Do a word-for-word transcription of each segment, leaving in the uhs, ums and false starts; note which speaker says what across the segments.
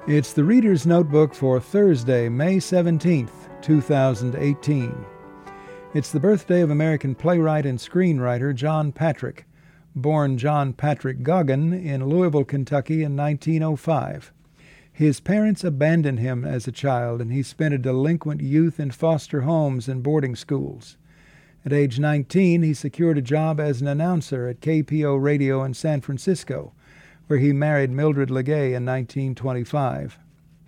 Speaker 1: It's the Reader's Notebook for Thursday, May seventeenth, two thousand eighteen. It's the birthday of American playwright and screenwriter John Patrick, born John Patrick Goggin in Louisville, Kentucky in nineteen oh five. His parents abandoned him as a child, and he spent a delinquent youth in foster homes and boarding schools. At age nineteen, he secured a job as an announcer at K P O Radio in San Francisco, where he married Mildred Legay in nineteen twenty-five.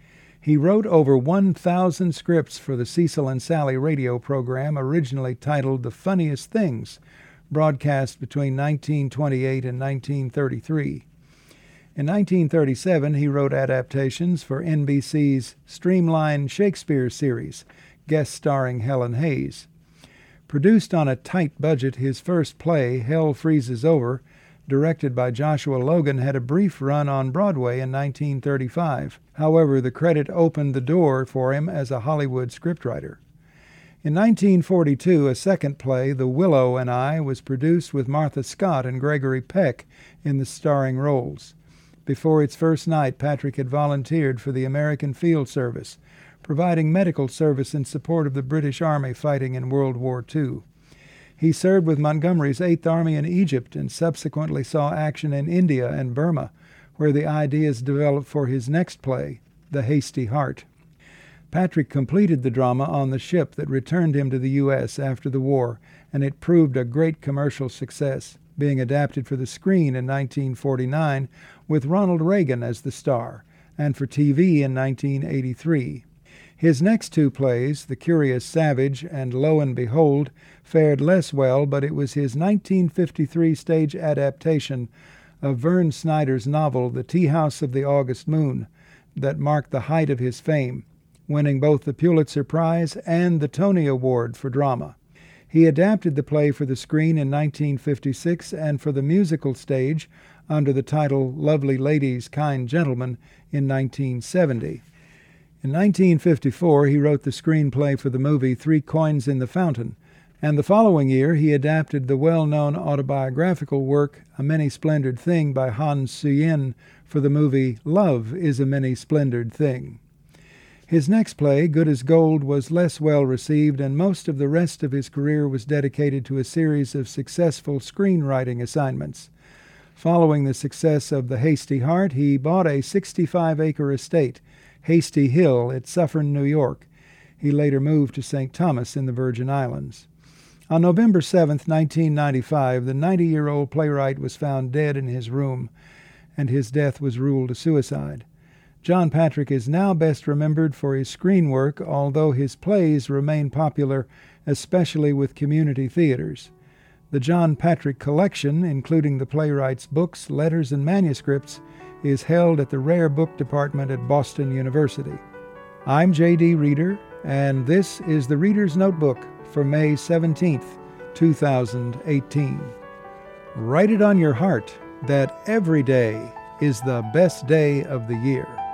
Speaker 1: He wrote over one thousand scripts for the Cecil and Sally radio program, originally titled The Funniest Things, broadcast between nineteen twenty-eight and nineteen thirty-three. In nineteen thirty-seven, he wrote adaptations for N B C's Streamline Shakespeare series, guest starring Helen Hayes. Produced on a tight budget, his first play, Hell Freezes Over, directed by Joshua Logan, had a brief run on Broadway in nineteen thirty-five. However, the credit opened the door for him as a Hollywood scriptwriter. In nineteen forty-two, a second play, The Willow and I, was produced with Martha Scott and Gregory Peck in the starring roles. Before its first night, Patrick had volunteered for the American Field Service, providing medical service in support of the British Army fighting in World War Two. He served with Montgomery's Eighth Army in Egypt and subsequently saw action in India and Burma, where the ideas developed for his next play, The Hasty Heart. Patrick completed the drama on the ship that returned him to the U S after the war, and it proved a great commercial success, being adapted for the screen in nineteen forty-nine with Ronald Reagan as the star, and for T V in nineteen eighty-three. His next two plays, The Curious Savage and Lo and Behold, fared less well, but it was his nineteen fifty-three stage adaptation of Vern Snyder's novel The Tea House of the August Moon that marked the height of his fame, winning both the Pulitzer Prize and the Tony Award for drama. He adapted the play for the screen in nineteen fifty-six and for the musical stage under the title Lovely Ladies, Kind Gentlemen in nineteen seventy. In nineteen fifty-four, he wrote the screenplay for the movie Three Coins in the Fountain, and the following year he adapted the well-known autobiographical work A Many-Splendored Thing by Han Suyin for the movie Love is a Many-Splendored Thing. His next play, Good as Gold, was less well received, and most of the rest of his career was dedicated to a series of successful screenwriting assignments. Following the success of The Hasty Heart, he bought a sixty-five acre estate, Hasty Hill, at Suffern, New York. He later moved to Saint Thomas in the Virgin Islands. On November seventh, nineteen ninety-five, the ninety-year-old playwright was found dead in his room, and his death was ruled a suicide. John Patrick is now best remembered for his screen work, although his plays remain popular, especially with community theaters. The John Patrick Collection, including the playwright's books, letters, and manuscripts, is held at the Rare Book Department at Boston University. I'm J D Reader, and this is the Reader's Notebook for May seventeenth, two thousand eighteen. Write it on your heart that every day is the best day of the year.